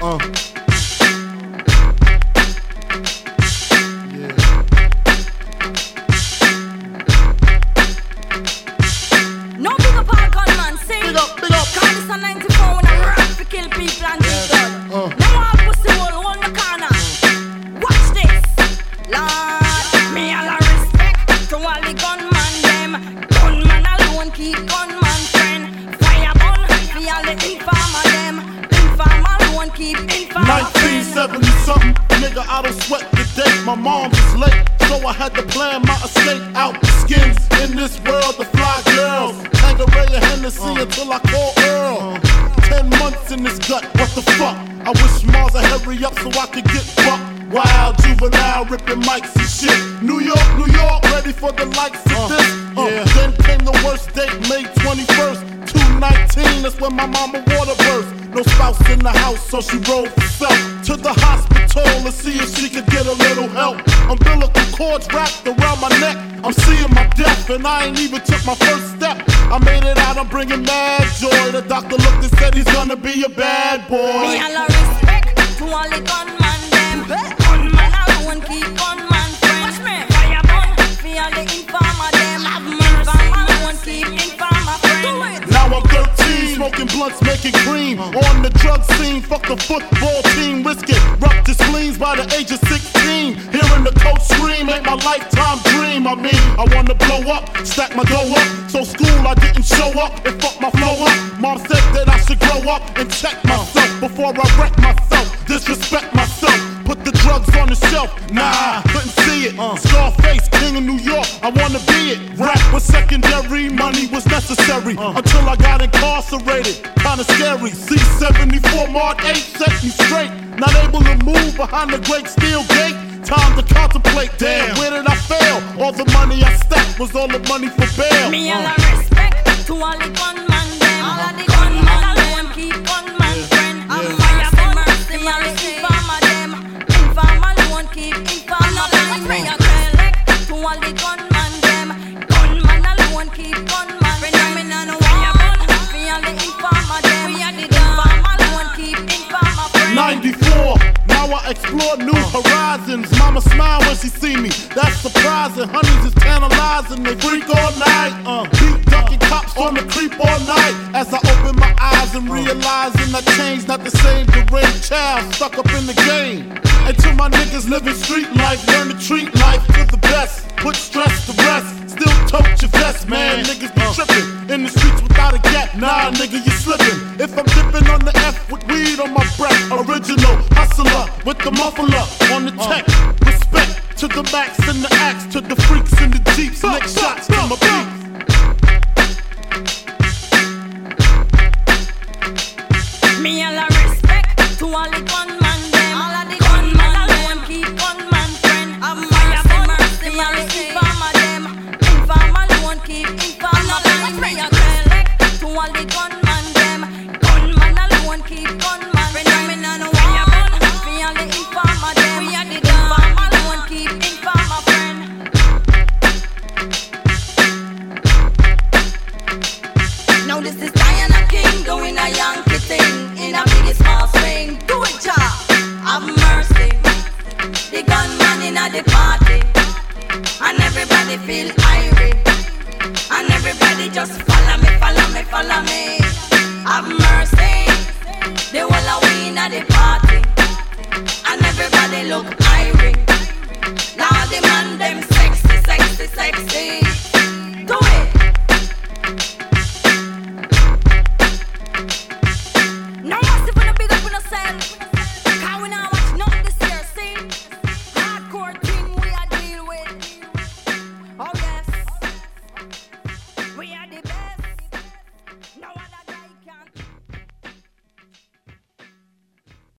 No big up all gunman, sing. Big up. Call this a 94 when I rap to kill people and do good. Now all pussy hole on the corner. Watch this, Lord. Me all a respect to all the gunman them. Gunman alone keep gunman friend. Fire burn for all the informer them. Informer alone keep informer friend. 1970 something, nigga, I don't sweat the day. My mom was late, so I had to plan my escape out the skins. In this world, the fly girls. Tangeray and Hennessy until I call Earl. 10 months in this gut, what the fuck? I wish Mars would hurry up so I could get bucked. Wild juvenile ripping mics and shit. New York, ready for the likes of this. Then came the worst date, May 21st, 2019. That's when my mama water burst. No spouse in the house, so she rode herself to the hospital to see if she could get a little help. Umbilical cords wrapped around my neck. I'm seeing my death, and I ain't even took my first step. I made it out, I'm bringing mad joy. The doctor looked and said he's gonna be a bad boy. Me all a respect to all the gunman them. Gunman alone keep gunman friend. Fire burn for all the informer them. Informer alone keep informer friend. Now I'm 13, smoking blunts, making cream. On the drug scene, fuck the football team. Risk it, rupture spleens by the age of 16. Hearing the coach scream ain't my lifetime dream. I mean, I wanna blow up, stack my dough up. So school I didn't show up and fuck my flow up. Mom said that I should grow up and check myself before I wreck myself, disrespect myself. Put the drugs on the shelf, nah, couldn't see it. Scarface, king of New York, I wanna be it. Rap was secondary, money was necessary. Until I got incarcerated, kinda scary. C-74 Mark 8 set me straight. Not able to move behind the great steel gate. Time to contemplate, damn, where did I fail? All the money I stacked was all the money for bail. Me all a respect to all the gunman them. All of the gunman alone keep gunman friend. Fire burn for all the informer them. Informer alone keep informer friend. Me a collect to all the gunman them. Gunman alone keep gunman friend. Fire burn for all the informer them. Informer alone keep informer friend. 94, now I explore new horizons. Mama smile when she see me, that's surprising. Honeys is tantalizing, they freak all night. Beat ducking cops on the creep all night. As I open my eyes and realizing I changed, not the same deranged child stuck up in the game. And to my niggas living street life, learn to treat life to the best. Put stress to rest, still tote your vest, man. Niggas be tripping in the streets without a gap. Nah, nigga, you slipping. If I'm dipping on the F with weed on my breath, original hustler with the muffler on the tech. Respect to the max and the axe, to the freaks in the jeeps. Next shots to my beats. Me all a respect to all the gunman them. All of the gunman alone keep gunman friend. Fire burn for all the informer them. Informer alone keep informer friend. Me a collect to all the gunman them. Gunman alone keep gunman friend. Fire burn for all the informer them. Informer alone keep informer friend. Now this is Diana King doing a Yankee thing in a biggie small swing. Do it, child. Have mercy. The gunman in a the party, and everybody feel irate, and everybody just follow me, follow me, follow me. Have mercy. The whole of we in a the party, and everybody look irate. Now the man